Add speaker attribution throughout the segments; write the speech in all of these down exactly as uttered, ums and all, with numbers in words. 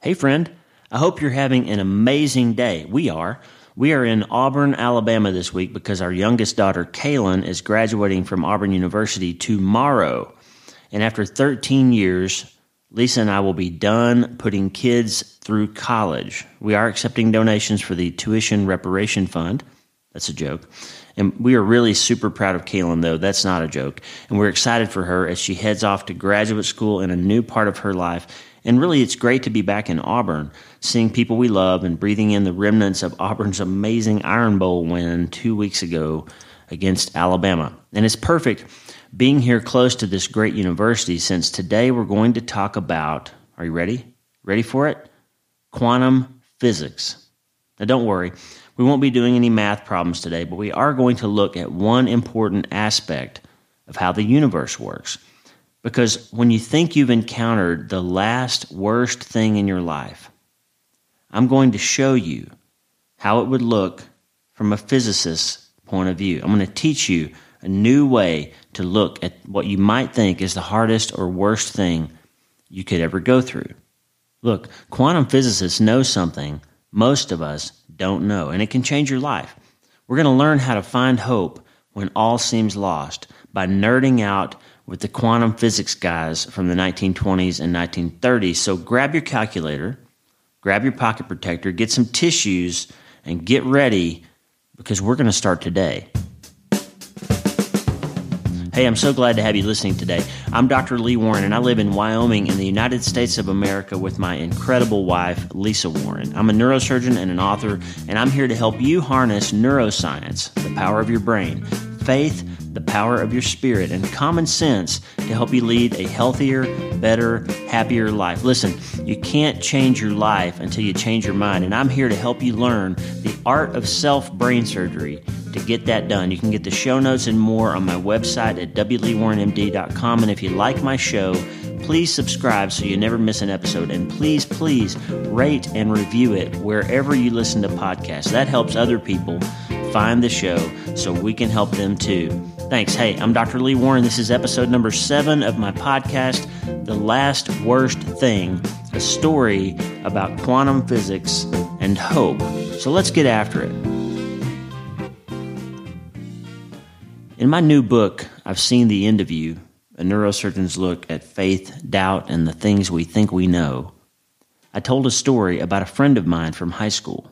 Speaker 1: Hey friend, I hope you're having an amazing day. We are. We are in Auburn, Alabama this week because our youngest daughter, Kaylin, is graduating from Auburn University tomorrow. And after thirteen years, Lisa and I will be done putting kids through college. We are accepting donations for the Tuition Reparation Fund. That's a joke. And we are really super proud of Kaylin, though. That's not a joke. And we're excited for her as she heads off to graduate school in a new part of her life. And really, it's great to be back in Auburn, seeing people we love and breathing in the remnants of Auburn's amazing Iron Bowl win two weeks ago against Alabama. And it's perfect being here close to this great university, since today we're going to talk about, are you ready? Ready for it? Quantum physics. Now don't worry, we won't be doing any math problems today, but we are going to look at one important aspect of how the universe works. Because when you think you've encountered the last worst thing in your life, I'm going to show you how it would look from a physicist's point of view. I'm going to teach you a new way to look at what you might think is the hardest or worst thing you could ever go through. Look, quantum physicists know something most of us don't know, and it can change your life. We're going to learn how to find hope when all seems lost by nerding out with the quantum physics guys from the nineteen twenties and nineteen thirties. So grab your calculator, grab your pocket protector, get some tissues, and get ready, because we're going to start today. Hey, I'm so glad to have you listening today. I'm Doctor Lee Warren, and I live in Wyoming in the United States of America with my incredible wife, Lisa Warren. I'm a neurosurgeon and an author, and I'm here to help you harness neuroscience, the power of your brain, faith, the power of your spirit, and common sense to help you lead a healthier, better, happier life. Listen, you can't change your life until you change your mind, and I'm here to help you learn the art of self-brain surgery to get that done. You can get the show notes and more on my website at w lee warren m d dot com, and if you like my show, please subscribe so you never miss an episode, and please, please rate and review it wherever you listen to podcasts. That helps other people find the show so we can help them too. Thanks. Hey, I'm Doctor Lee Warren. This is episode number seven of my podcast, The Last Worst Thing, a story about quantum physics and hope. So let's get after it. In my new book, I've Seen the End of You, a neurosurgeon's look at faith, doubt, and the things we think we know, I told a story about a friend of mine from high school.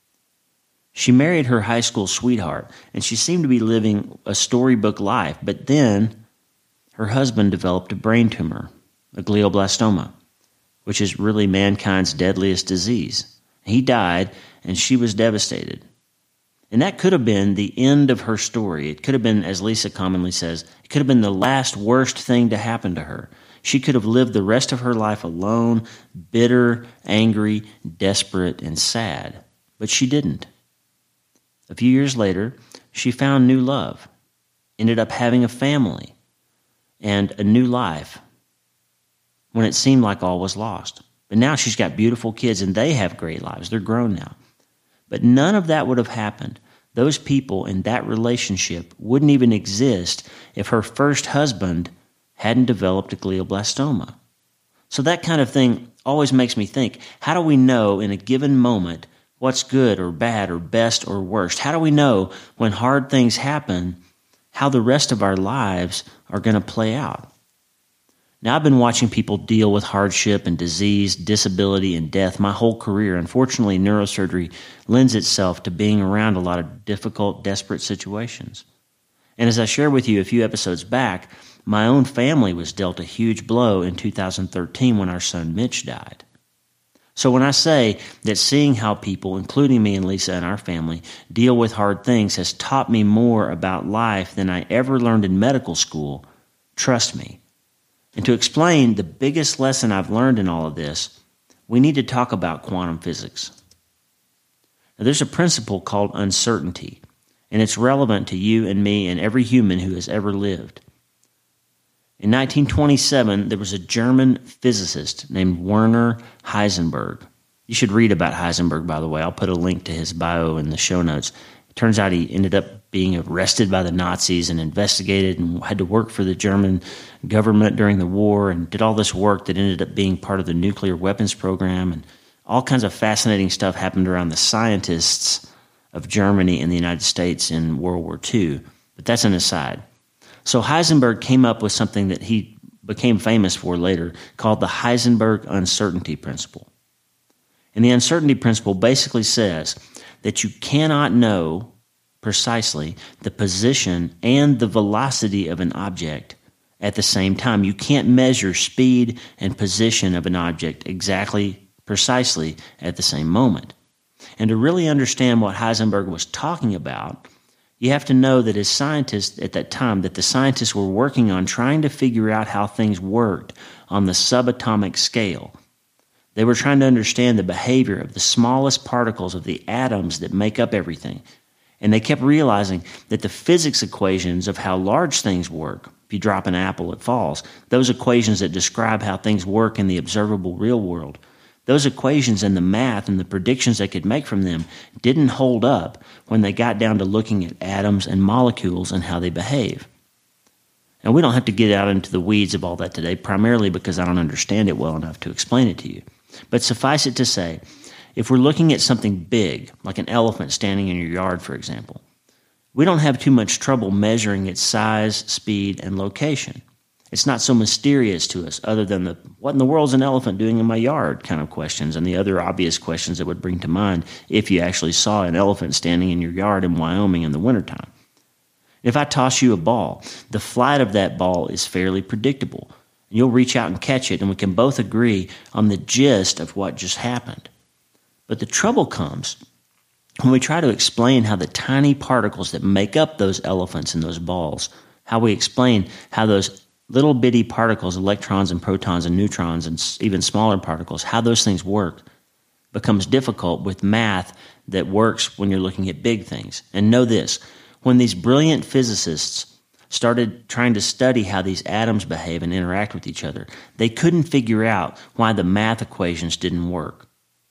Speaker 1: She married her high school sweetheart, and she seemed to be living a storybook life, but then her husband developed a brain tumor, a glioblastoma, which is really mankind's deadliest disease. He died, and she was devastated. And that could have been the end of her story. It could have been, as Lisa commonly says, it could have been the last worst thing to happen to her. She could have lived the rest of her life alone, bitter, angry, desperate, and sad. But she didn't. A few years later, she found new love, ended up having a family, and a new life when it seemed like all was lost. But now she's got beautiful kids, and they have great lives. They're grown now. But none of that would have happened. Those people in that relationship wouldn't even exist if her first husband hadn't developed a glioblastoma. So that kind of thing always makes me think, how do we know in a given moment what's good or bad or best or worst? How do we know when hard things happen, how the rest of our lives are going to play out? Now, I've been watching people deal with hardship and disease, disability, and death my whole career. Unfortunately, neurosurgery lends itself to being around a lot of difficult, desperate situations. And as I shared with you a few episodes back, my own family was dealt a huge blow in two thousand thirteen when our son Mitch died. So when I say that seeing how people, including me and Lisa and our family, deal with hard things has taught me more about life than I ever learned in medical school, trust me. And to explain the biggest lesson I've learned in all of this, we need to talk about quantum physics. Now, there's a principle called uncertainty, and it's relevant to you and me and every human who has ever lived. In nineteen twenty-seven, there was a German physicist named Werner Heisenberg. You should read about Heisenberg, by the way. I'll put a link to his bio in the show notes. It turns out he ended up being arrested by the Nazis and investigated and had to work for the German government during the war and did all this work that ended up being part of the nuclear weapons program. And All kinds of fascinating stuff happened around the scientists of Germany and the United States in World War Two, but that's an aside. So Heisenberg came up with something that he became famous for later called the Heisenberg uncertainty principle. And the uncertainty principle basically says that you cannot know precisely the position and the velocity of an object at the same time. You can't measure speed and position of an object exactly, precisely at the same moment. And to really understand what Heisenberg was talking about, you have to know that as scientists at that time, that the scientists were working on trying to figure out how things worked on the subatomic scale. They were trying to understand the behavior of the smallest particles of the atoms that make up everything. And they kept realizing that the physics equations of how large things work, if you drop an apple, it falls, those equations that describe how things work in the observable real world, those equations and the math and the predictions they could make from them didn't hold up when they got down to looking at atoms and molecules and how they behave. And we don't have to get out into the weeds of all that today, primarily because I don't understand it well enough to explain it to you. But suffice it to say, if we're looking at something big, like an elephant standing in your yard, for example, we don't have too much trouble measuring its size, speed, and location. It's not so mysterious to us other than the what in the world's an elephant doing in my yard kind of questions and the other obvious questions that would bring to mind if you actually saw an elephant standing in your yard in Wyoming in the wintertime. If I toss you a ball, the flight of that ball is fairly predictable. You'll reach out and catch it, and we can both agree on the gist of what just happened. But the trouble comes when we try to explain how the tiny particles that make up those elephants and those balls, how we explain how those little bitty particles, electrons and protons and neutrons and even smaller particles, how those things work, becomes difficult with math that works when you're looking at big things. And know this, when these brilliant physicists started trying to study how these atoms behave and interact with each other, they couldn't figure out why the math equations didn't work.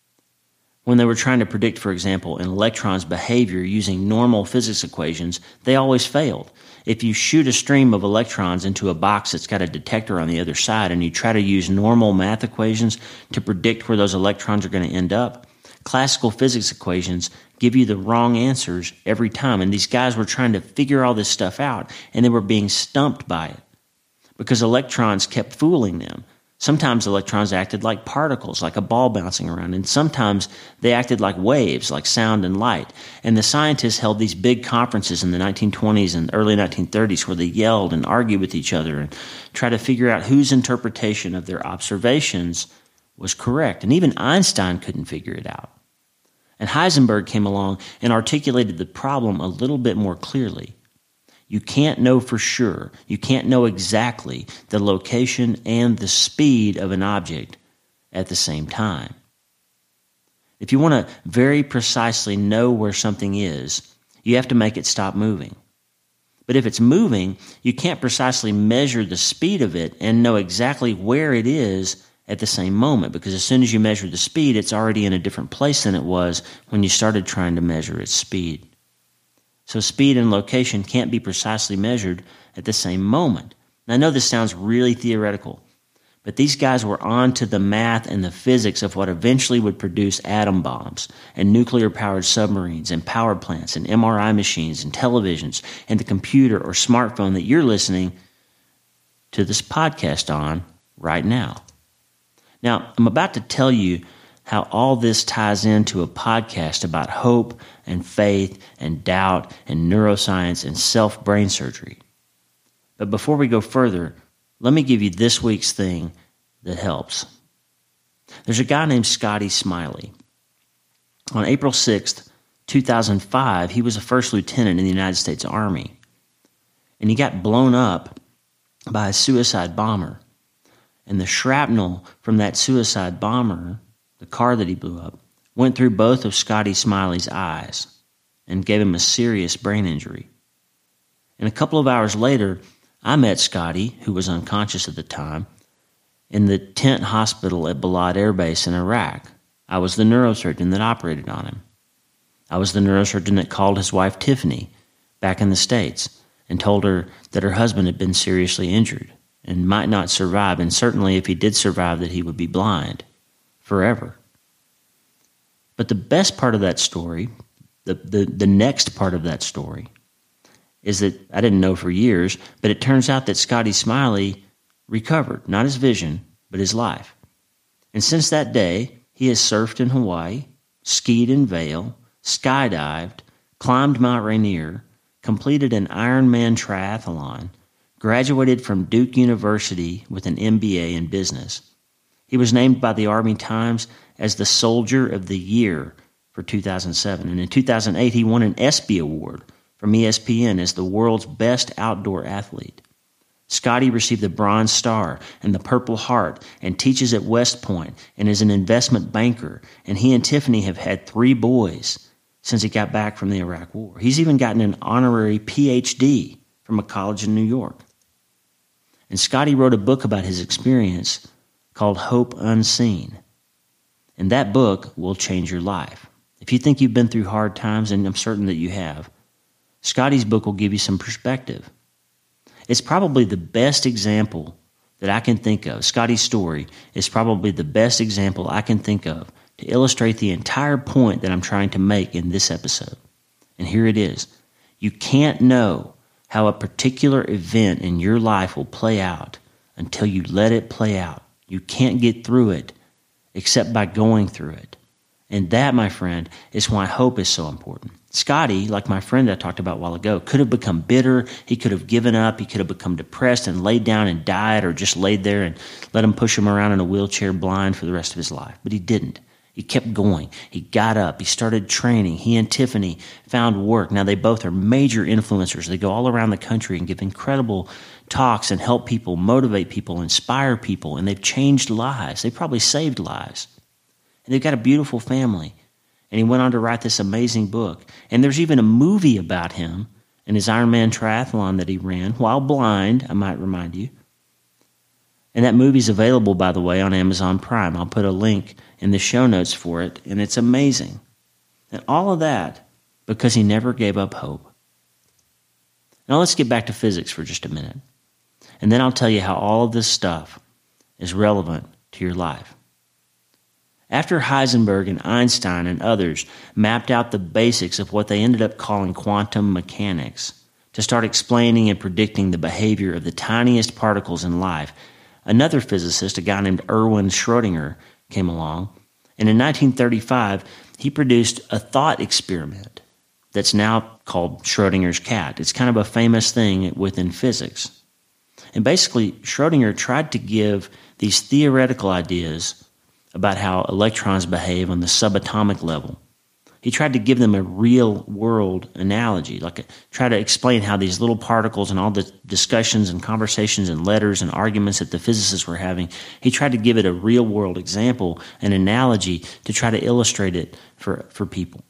Speaker 1: When they were trying to predict, for example, an electron's behavior using normal physics equations, they always failed. If you shoot a stream of electrons into a box that's got a detector on the other side and you try to use normal math equations to predict where those electrons are going to end up, classical physics equations give you the wrong answers every time. And these guys were trying to figure all this stuff out, and they were being stumped by it because electrons kept fooling them. Sometimes electrons acted like particles, like a ball bouncing around, and sometimes they acted like waves, like sound and light. And the scientists held these big conferences in the nineteen twenties and early nineteen thirties where they yelled and argued with each other and tried to figure out whose interpretation of their observations was correct. And even Einstein couldn't figure it out. And Heisenberg came along and articulated the problem a little bit more clearly. You can't know for sure, you can't know exactly the location and the speed of an object at the same time. If you want to very precisely know where something is, you have to make it stop moving. But if it's moving, you can't precisely measure the speed of it and know exactly where it is at the same moment, because as soon as you measure the speed, it's already in a different place than it was when you started trying to measure its speed. So speed and location can't be precisely measured at the same moment. Now, I know this sounds really theoretical, but these guys were on to the math and the physics of what eventually would produce atom bombs and nuclear-powered submarines and power plants and M R I machines and televisions and the computer or smartphone that you're listening to this podcast on right now. Now, I'm about to tell you how all this ties into a podcast about hope and faith and doubt and neuroscience and self-brain surgery. But before we go further, let me give you this week's thing that helps. There's a guy named Scotty Smiley. On April sixth, two thousand five, he was a first lieutenant in the United States Army. And he got blown up by a suicide bomber. And the shrapnel from that suicide bomber, the car that he blew up, went through both of Scotty Smiley's eyes and gave him a serious brain injury. And a couple of hours later, I met Scotty, who was unconscious at the time, in the tent hospital at Balad Air Base in Iraq. I was the neurosurgeon that operated on him. I was the neurosurgeon that called his wife Tiffany back in the States and told her that her husband had been seriously injured and might not survive, and certainly if he did survive that he would be blind forever. But the best part of that story, the, the, the next part of that story, is that I didn't know for years, but it turns out that Scotty Smiley recovered, not his vision, but his life. And since that day, he has surfed in Hawaii, skied in Vail, skydived, climbed Mount Rainier, completed an Ironman triathlon, graduated from Duke University with an M B A in business. He was named by the Army Times as the Soldier of the Year for two thousand seven. And in two thousand eight, he won an ESPY Award from E S P N as the world's best outdoor athlete. Scotty received the Bronze Star and the Purple Heart and teaches at West Point and is an investment banker. And he and Tiffany have had three boys since he got back from the Iraq War. He's even gotten an honorary P H D from a college in New York. And Scotty wrote a book about his experience called Hope Unseen. And that book will change your life. If you think you've been through hard times, and I'm certain that you have, Scotty's book will give you some perspective. It's probably the best example that I can think of. Scotty's story is probably the best example I can think of to illustrate the entire point that I'm trying to make in this episode. And here it is. You can't know how a particular event in your life will play out until you let it play out. You can't get through it except by going through it. And that, my friend, is why hope is so important. Scotty, like my friend I talked about a while ago, could have become bitter. He could have given up. He could have become depressed and laid down and died, or just laid there and let him push him around in a wheelchair blind for the rest of his life. But he didn't. He kept going. He got up. He started training. He and Tiffany found work. Now they both are major influencers. They go all around the country and give incredible talks and help people, motivate people, inspire people, and they've changed lives. They probably saved lives. And they've got a beautiful family. And he went on to write this amazing book. And there's even a movie about him and his Ironman triathlon that he ran while blind, I might remind you. And that movie's available, by the way, on Amazon Prime. I'll put a link in the show notes for it, and it's amazing. And all of that because he never gave up hope. Now let's get back to physics for just a minute. And then I'll tell you how all of this stuff is relevant to your life. After Heisenberg and Einstein and others mapped out the basics of what they ended up calling quantum mechanics to start explaining and predicting the behavior of the tiniest particles in life, another physicist, a guy named Erwin Schrödinger, came along, and in nineteen thirty-five, he produced a thought experiment that's now called Schrödinger's cat. It's kind of a famous thing within physics. And basically, Schrödinger tried to give these theoretical ideas about how electrons behave on the subatomic level. He tried to give them a real-world analogy, like a, try to explain how these little particles and all the discussions and conversations and letters and arguments that the physicists were having, he tried to give it a real-world example, an analogy, to try to illustrate it for, for people.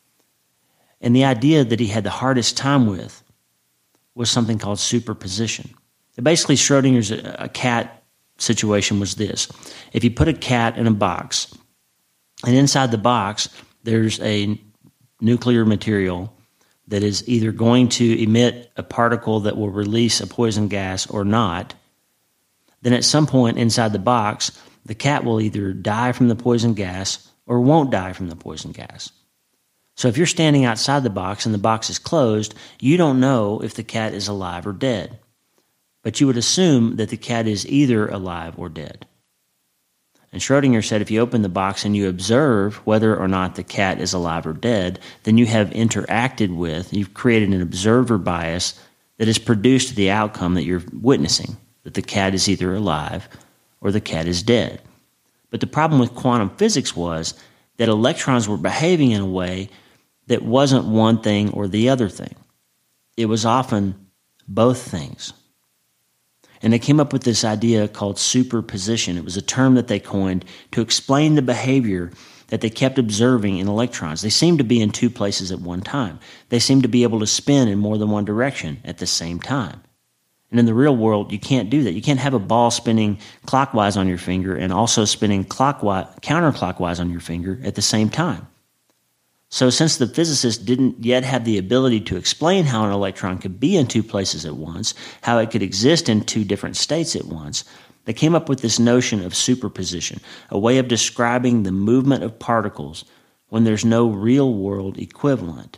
Speaker 1: And the idea that he had the hardest time with was something called superposition. Basically, Schrödinger's a, a cat situation was this. If you put a cat in a box, and inside the box there's a nuclear material that is either going to emit a particle that will release a poison gas or not, then at some point inside the box, the cat will either die from the poison gas or won't die from the poison gas. So if you're standing outside the box and the box is closed, you don't know if the cat is alive or dead. But you would assume that the cat is either alive or dead. And Schrödinger said if you open the box and you observe whether or not the cat is alive or dead, then you have interacted with, you've created an observer bias that has produced the outcome that you're witnessing, that the cat is either alive or the cat is dead. But the problem with quantum physics was that electrons were behaving in a way that wasn't one thing or the other thing. It was often both things. And they came up with this idea called superposition. It was a term that they coined to explain the behavior that they kept observing in electrons. They seemed to be in two places at one time. They seemed to be able to spin in more than one direction at the same time. And in the real world, you can't do that. You can't have a ball spinning clockwise on your finger and also spinning clockwise, counterclockwise on your finger at the same time. So since the physicists didn't yet have the ability to explain how an electron could be in two places at once, how it could exist in two different states at once, they came up with this notion of superposition, a way of describing the movement of particles when there's no real-world equivalent.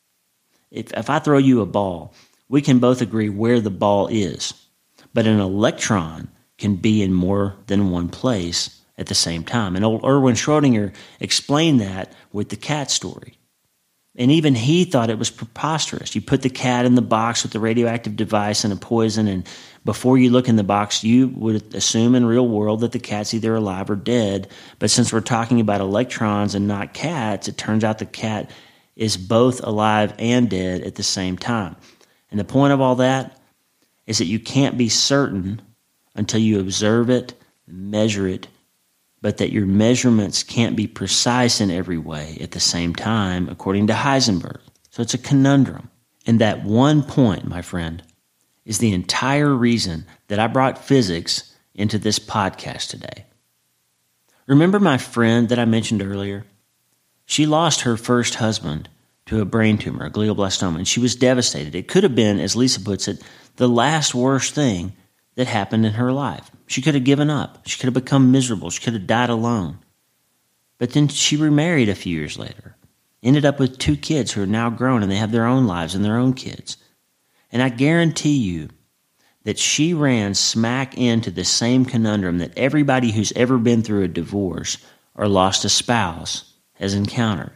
Speaker 1: If, if I throw you a ball, we can both agree where the ball is, but an electron can be in more than one place at the same time. And old Erwin Schrödinger explained that with the cat story. And even he thought it was preposterous. You put the cat in the box with the radioactive device and a poison, and before you look in the box, you would assume in real world that the cat's either alive or dead. But since we're talking about electrons and not cats, it turns out the cat is both alive and dead at the same time. And the point of all that is that you can't be certain until you observe it, measure it, but that your measurements can't be precise in every way at the same time, according to Heisenberg. So it's a conundrum. And that one point, my friend, is the entire reason that I brought physics into this podcast today. Remember my friend that I mentioned earlier? She lost her first husband to a brain tumor, a glioblastoma, and she was devastated. It could have been, as Lisa puts it, the last worst thing that happened in her life. She could have given up. She could have become miserable. She could have died alone. But then she remarried a few years later, ended up with two kids who are now grown, and they have their own lives and their own kids. And I guarantee you that she ran smack into the same conundrum that everybody who's ever been through a divorce or lost a spouse has encountered.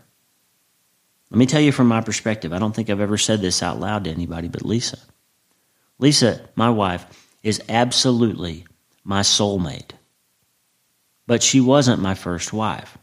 Speaker 1: Let me tell you from my perspective, I don't think I've ever said this out loud to anybody but Lisa. Lisa, my wife, is absolutely my soulmate. But she wasn't my first wife.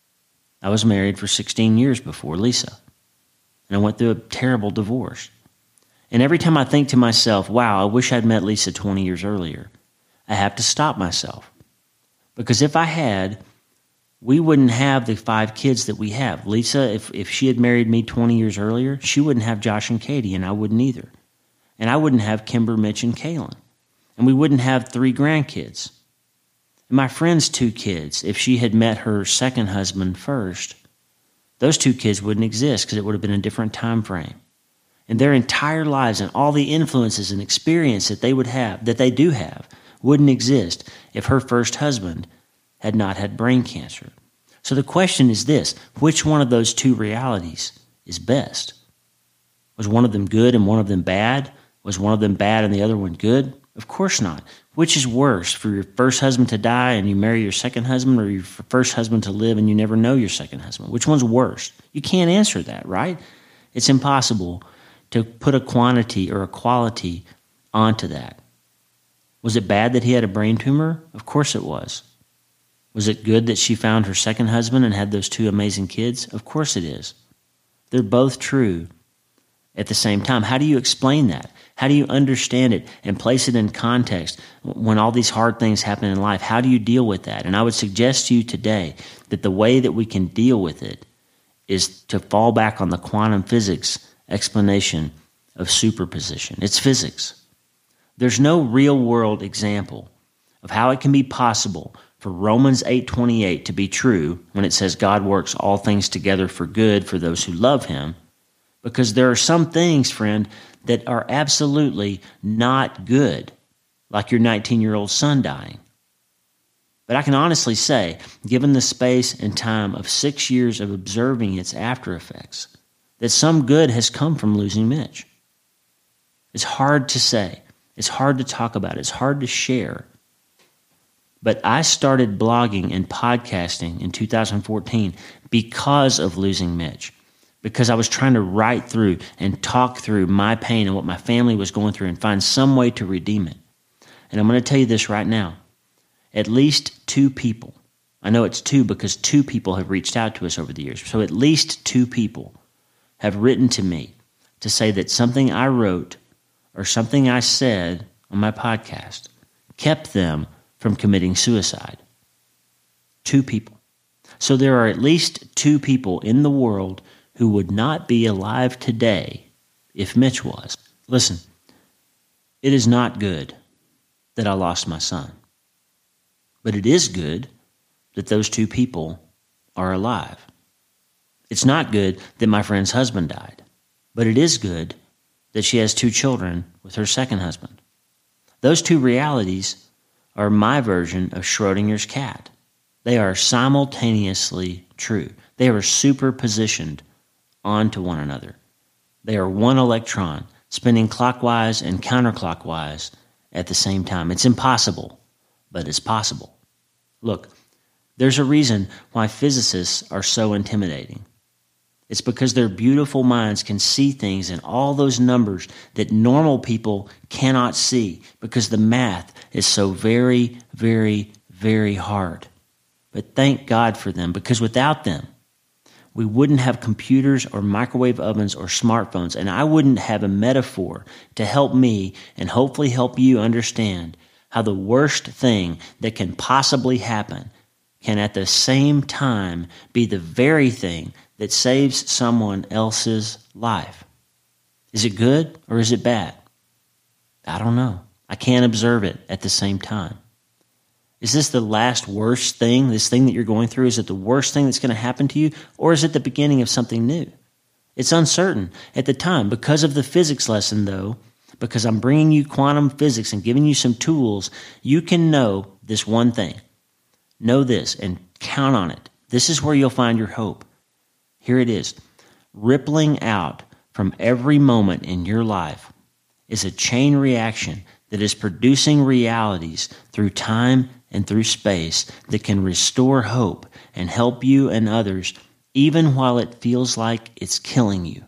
Speaker 1: I was married for sixteen years before Lisa, and I went through a terrible divorce. And every time I think to myself, wow, I wish I'd met Lisa twenty years earlier, I have to stop myself. Because if I had, we wouldn't have the five kids that we have. Lisa, if, if she had married me twenty years earlier, she wouldn't have Josh and Katie, and I wouldn't either. And I wouldn't have Kimber, Mitch, and Kaylin. And we wouldn't have three grandkids. And my friend's two kids, if she had met her second husband first, those two kids wouldn't exist because it would have been a different time frame. And their entire lives and all the influences and experience that they would have, that they do have, wouldn't exist if her first husband had not had brain cancer. So the question is this: which one of those two realities is best? Was one of them good and one of them bad? Was one of them bad and the other one good? Of course not. Which is worse, for your first husband to die and you marry your second husband, or your first husband to live and you never know your second husband? Which one's worse? You can't answer that, right? It's impossible to put a quantity or a quality onto that. Was it bad that he had a brain tumor? Of course it was. Was it good that she found her second husband and had those two amazing kids? Of course it is. They're both true at the same time. How do you explain that? How do you understand it and place it in context when all these hard things happen in life? How do you deal with that? And I would suggest to you today that the way that we can deal with it is to fall back on the quantum physics explanation of superposition. It's physics. There's no real-world example of how it can be possible for Romans eight twenty-eight to be true when it says God works all things together for good for those who love him, because there are some things, friend, that are absolutely not good, like your nineteen-year-old son dying. But I can honestly say, given the space and time of six years of observing its after effects, that some good has come from losing Mitch. It's hard to say. It's hard to talk about. It's hard to share. But I started blogging and podcasting in two thousand fourteen because of losing Mitch, because I was trying to write through and talk through my pain and what my family was going through and find some way to redeem it. And I'm going to tell you this right now. At least two people, I know it's two because two people have reached out to us over the years, so at least two people have written to me to say that something I wrote or something I said on my podcast kept them from committing suicide. Two people. So there are at least two people in the world who would not be alive today if Mitch was. Listen, it is not good that I lost my son, but it is good that those two people are alive. It's not good that my friend's husband died, but it is good that she has two children with her second husband. Those two realities are my version of Schrödinger's cat. They are simultaneously true. They are superpositioned onto one another. They are one electron spinning clockwise and counterclockwise at the same time. It's impossible, but it's possible. Look, there's a reason why physicists are so intimidating. It's because their beautiful minds can see things in all those numbers that normal people cannot see, because the math is so very, very, very hard. But thank God for them, because without them, we wouldn't have computers or microwave ovens or smartphones, and I wouldn't have a metaphor to help me and hopefully help you understand how the worst thing that can possibly happen can at the same time be the very thing that saves someone else's life. Is it good or is it bad? I don't know. I can't observe it at the same time. Is this the last worst thing, this thing that you're going through? Is it the worst thing that's going to happen to you? Or is it the beginning of something new? It's uncertain at the time. Because of the physics lesson, though, because I'm bringing you quantum physics and giving you some tools, you can know this one thing. Know this and count on it. This is where you'll find your hope. Here it is. Rippling out from every moment in your life is a chain reaction that is producing realities through time and through space that can restore hope and help you and others, even while it feels like it's killing you.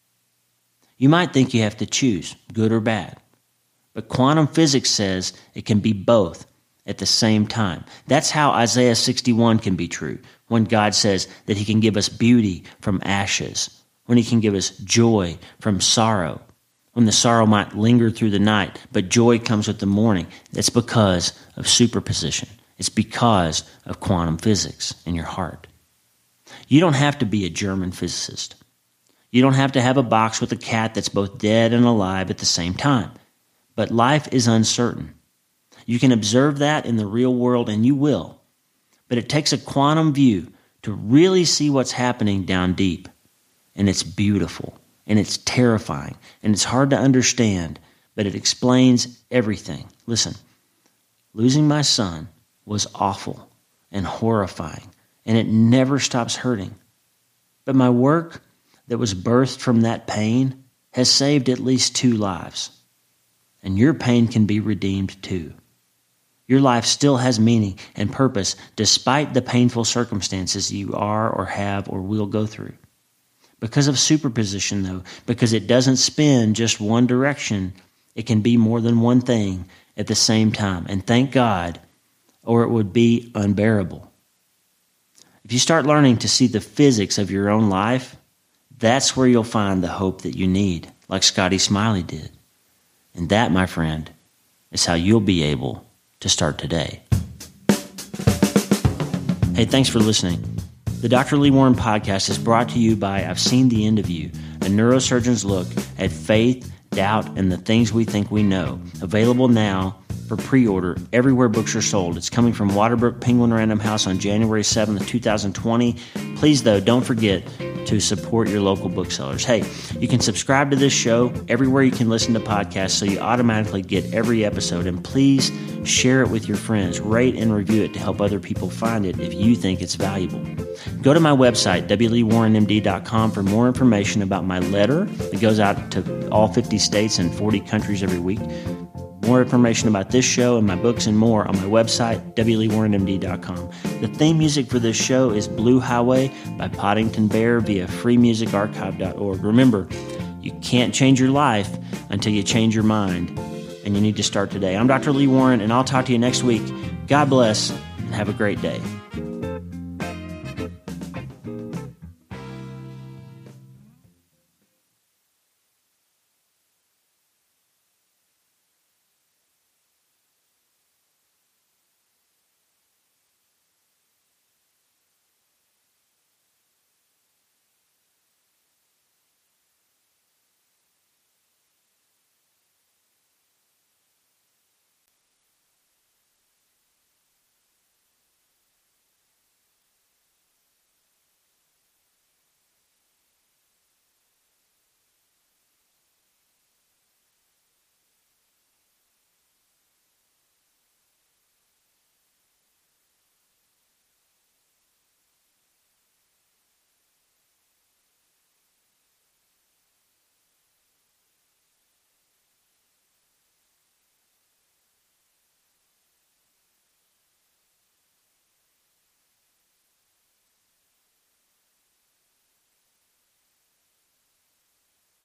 Speaker 1: You might think you have to choose, good or bad, but quantum physics says it can be both at the same time. That's how Isaiah sixty-one can be true, when God says that he can give us beauty from ashes, when he can give us joy from sorrow, when the sorrow might linger through the night, but joy comes with the morning. It's because of superposition. It's because of quantum physics in your heart. You don't have to be a German physicist. You don't have to have a box with a cat that's both dead and alive at the same time. But life is uncertain. You can observe that in the real world, and you will. But it takes a quantum view to really see what's happening down deep. And it's beautiful, and it's terrifying, and it's hard to understand, but it explains everything. Listen, losing my son was awful and horrifying, and it never stops hurting. But my work that was birthed from that pain has saved at least two lives. And your pain can be redeemed too. Your life still has meaning and purpose despite the painful circumstances you are or have or will go through. Because of superposition, though, because it doesn't spin just one direction, it can be more than one thing at the same time. And thank God, or it would be unbearable. If you start learning to see the physics of your own life, that's where you'll find the hope that you need, like Scotty Smiley did. And that, my friend, is how you'll be able to start today. Hey, thanks for listening. The Doctor Lee Warren podcast is brought to you by I've Seen the End of You, a neurosurgeon's look at faith, doubt, and the things we think we know. Available now for pre-order everywhere books are sold. It's coming from Waterbrook Penguin Random House on January seventh, twenty twenty. Please, though, don't forget to support your local booksellers. Hey, you can subscribe to this show everywhere you can listen to podcasts so you automatically get every episode. And please share it with your friends. Rate and review it to help other people find it if you think it's valuable. Go to my website, w lee warren m d dot com, for more information about my letter that goes out to all fifty states and forty countries every week. More information about this show and my books and more on my website, w lee warren m d dot com. The theme music for this show is Blue Highway by Poddington Bear via free music archive dot org. Remember, you can't change your life until you change your mind, and you need to start today. I'm Doctor Lee Warren, and I'll talk to you next week. God bless, and have a great day.